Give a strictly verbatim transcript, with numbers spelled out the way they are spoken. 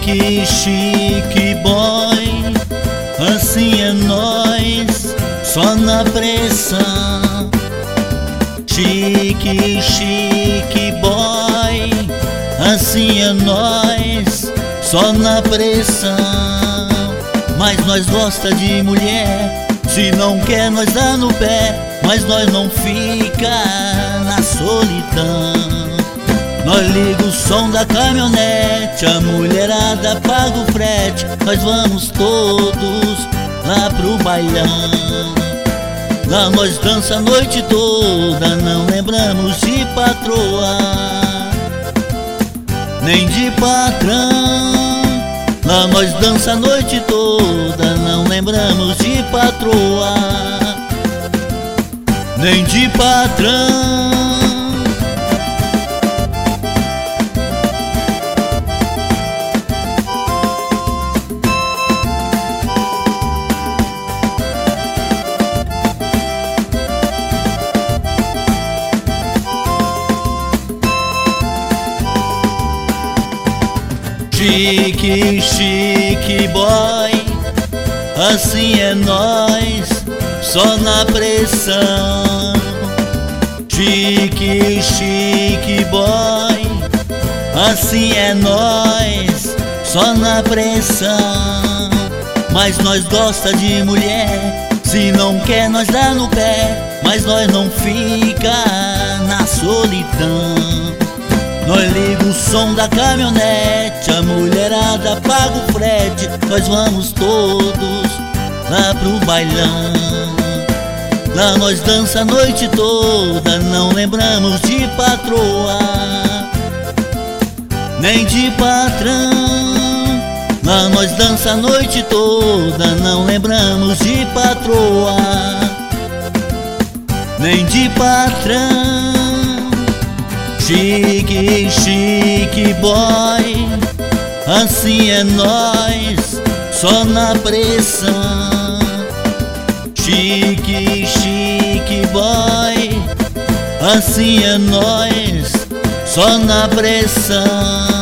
Chique, chique boy, assim é nós, só na pressão. Chique, chique boy, assim é nós, só na pressão. Mas nós gosta de mulher, se não quer nós dá no pé, mas nós não fica na solidão. Nós liga o som da caminhonete, a mulherada paga o frete, nós vamos todos lá pro bailão. Lá nós dança a noite toda, não lembramos de patroa, nem de patrão. Lá nós dança a noite toda, não lembramos de patroa, nem de patrão. Chique, chique boy, assim é nós, só na pressão. Chique, chique boy, assim é nós, só na pressão. Mas nós gosta de mulher, se não quer nós dá no pé, mas nós não fica na solidão. Nós liga o som da caminhonete, a mulherada paga o frete, nós vamos todos lá pro bailão. Lá nós dança a noite toda, não lembramos de patroa, nem de patrão. Lá nós dança a noite toda, não lembramos de patroa, nem de patrão. Chique, chique boy, assim é nós, só na pressão. Chique, chique boy, assim é nós, só na pressão.